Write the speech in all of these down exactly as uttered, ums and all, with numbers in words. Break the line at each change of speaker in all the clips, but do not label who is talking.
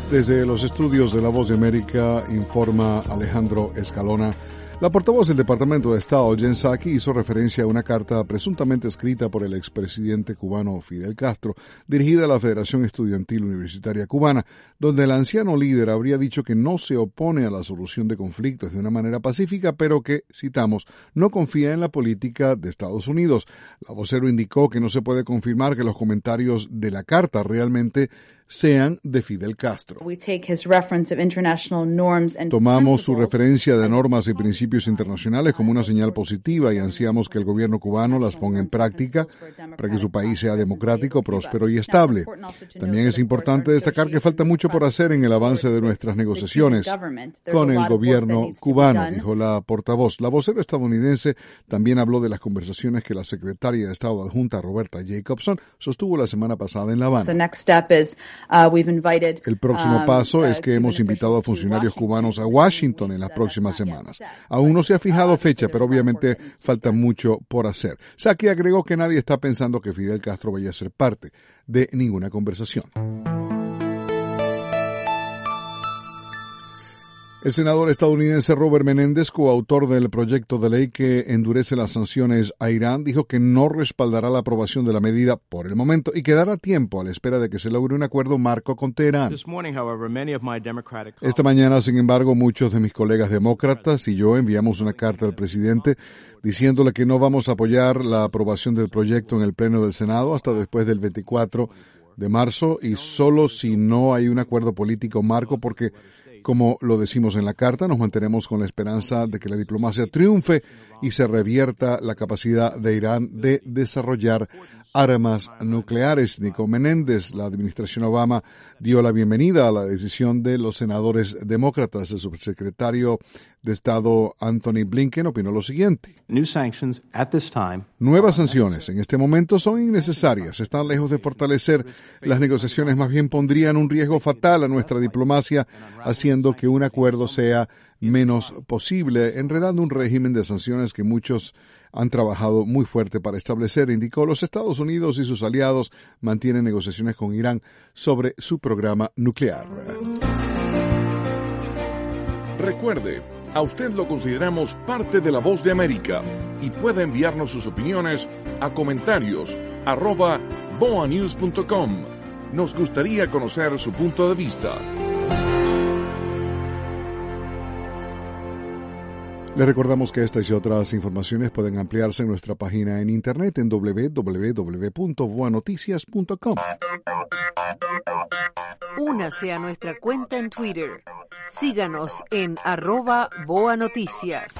Desde los estudios de La Voz de América, informa Alejandro Escalona. La portavoz del Departamento de Estado, Jen Psaki, hizo referencia a una carta presuntamente escrita por el expresidente cubano Fidel Castro, dirigida a la Federación Estudiantil Universitaria Cubana, donde el anciano líder habría dicho que no se opone a la solución de conflictos de una manera pacífica, pero que, citamos, no confía en la política de Estados Unidos. La vocero indicó que no se puede confirmar que los comentarios de la carta realmente sean de Fidel Castro. Tomamos su referencia de normas y principios internacionales como una señal positiva y ansiamos que el gobierno cubano las ponga en práctica para que su país sea democrático, próspero y estable. También es importante destacar que falta mucho por hacer en el avance de nuestras negociaciones con el gobierno cubano, dijo la portavoz. La vocera estadounidense también habló de las conversaciones que la secretaria de Estado adjunta Roberta Jacobson sostuvo la semana pasada en La Habana. El próximo paso es que hemos invitado a funcionarios cubanos a Washington en las próximas semanas. Aún no se ha fijado fecha, pero obviamente falta mucho por hacer. Psaki agregó que nadie está pensando que Fidel Castro vaya a ser parte de ninguna conversación. El senador estadounidense Robert Menéndez, coautor del proyecto de ley que endurece las sanciones a Irán, dijo que no respaldará la aprobación de la medida por el momento y que dará tiempo a la espera de que se logre un acuerdo marco con Teherán. Esta mañana, sin embargo, muchos de mis colegas demócratas y yo enviamos una carta al presidente diciéndole que no vamos a apoyar la aprobación del proyecto en el Pleno del Senado hasta después del veinticuatro de marzo y solo si no hay un acuerdo político marco, porque como lo decimos en la carta, nos mantenemos con la esperanza de que la diplomacia triunfe y se revierta la capacidad de Irán de desarrollar armas nucleares. Nico Menéndez, la administración Obama dio la bienvenida a la decisión de los senadores demócratas. El subsecretario de Estado Anthony Blinken opinó lo siguiente: Nuevas sanciones en este momento son innecesarias, están lejos de fortalecer las negociaciones, más bien pondrían un riesgo fatal a nuestra diplomacia, haciendo que un acuerdo sea menos posible, enredando un régimen de sanciones que muchos han trabajado muy fuerte para establecer, indicó. Los Estados Unidos y sus aliados mantienen negociaciones con Irán sobre su programa nuclear.
Recuerde, a usted lo consideramos parte de La Voz de América y puede enviarnos sus opiniones a comentarios arroba boanews punto com. Nos gustaría conocer su punto de vista.
Les recordamos que estas y otras informaciones pueden ampliarse en nuestra página en internet en doble u doble u doble u punto voa noticias punto com.
Únase a nuestra cuenta en Twitter. Síganos en arroba Boa Noticias.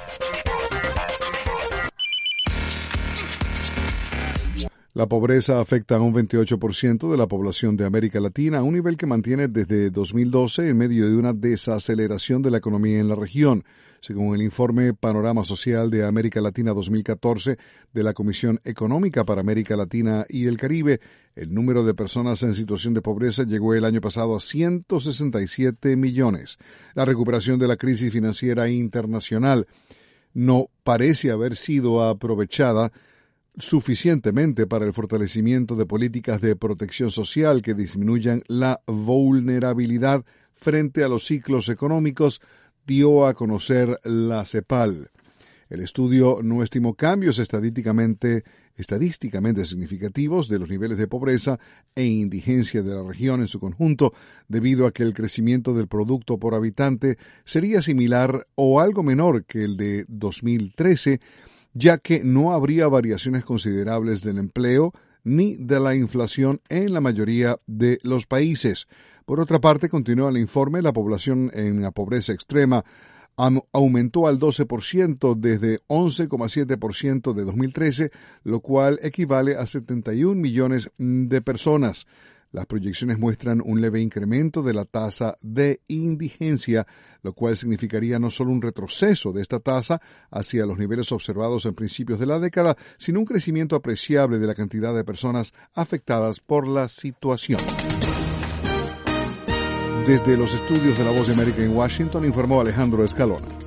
La pobreza afecta a un veintiocho por ciento de la población de América Latina, un nivel que mantiene desde dos mil doce en medio de una desaceleración de la economía en la región. Según el informe Panorama Social de América Latina dos mil catorce de la Comisión Económica para América Latina y el Caribe, el número de personas en situación de pobreza llegó el año pasado a ciento sesenta y siete millones. La recuperación de la crisis financiera internacional no parece haber sido aprovechada suficientemente para el fortalecimiento de políticas de protección social que disminuyan la vulnerabilidad frente a los ciclos económicos, dio a conocer la CEPAL. El estudio no estimó cambios estadísticamente, estadísticamente significativos de los niveles de pobreza e indigencia de la región en su conjunto, debido a que el crecimiento del producto por habitante sería similar o algo menor que el de dos mil trece, ya que no habría variaciones considerables del empleo ni de la inflación en la mayoría de los países. Por otra parte, continúa el informe, la población en la pobreza extrema aumentó al doce por ciento desde once coma siete por ciento de dos mil trece, lo cual equivale a setenta y un millones de personas. Las proyecciones muestran un leve incremento de la tasa de indigencia, lo cual significaría no solo un retroceso de esta tasa hacia los niveles observados en principios de la década, sino un crecimiento apreciable de la cantidad de personas afectadas por la situación. Desde los estudios de La Voz de América en Washington, informó Alejandro Escalona.